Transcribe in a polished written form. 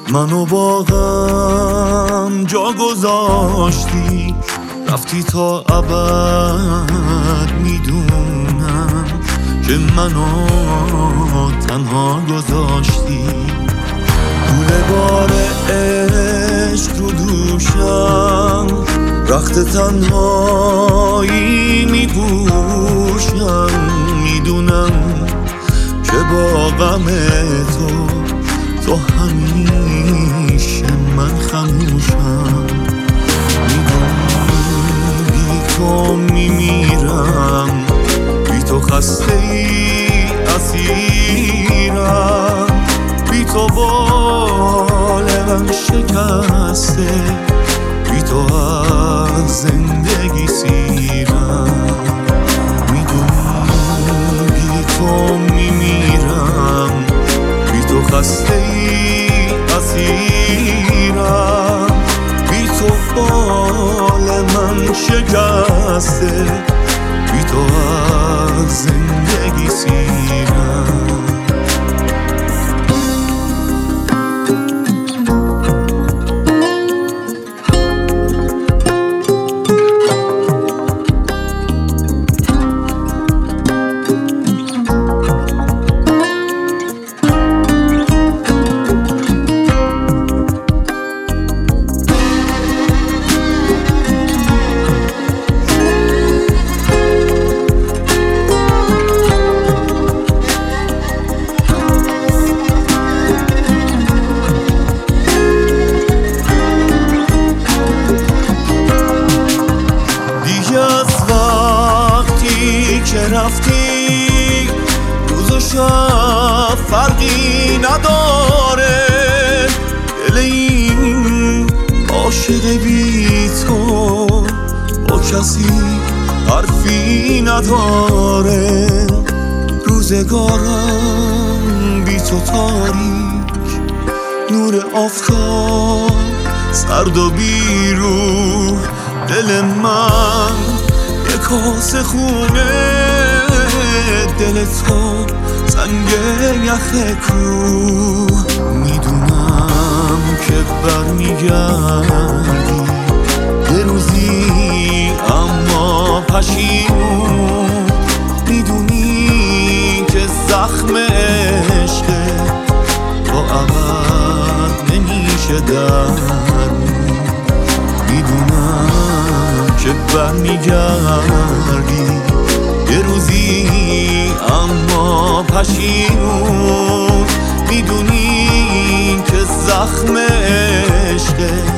منو با غم جا گذاشتی، رفتی تا ابد. میدونم که منو تنها گذاشتی. گوله بار عشق رو دوشم، رخت تنهایی میپوشم. میدونم که با غم تو همیشه من خموشم. میدونی بی تو میمیرم، بی تو خسته اسیرم، بی تو بالم شکسته، بی تو از زندگی سیرم. میدونی بی تو میمیرم، بی تو خسته اسیرم، بی تو بال من شکسته، بی تو از زندگی سیرم. که رفتی روز و شب فرقی نداره، دل این عاشق بی تو با کسی حرفی نداره. روزگارم بی تو تاریک، نور آفتاب سرد و بی روح. دل من یه کاسه خونه، دل تو سنگ یخ کوه. میدونم که برمیگردی یه روزی، اما پشیمون. میدونی که زخم عشقه تا ابد نمیشه درمون. میدونم که برمیگردی یه روزی، اما پشیمون. میدونی که زخم عشقه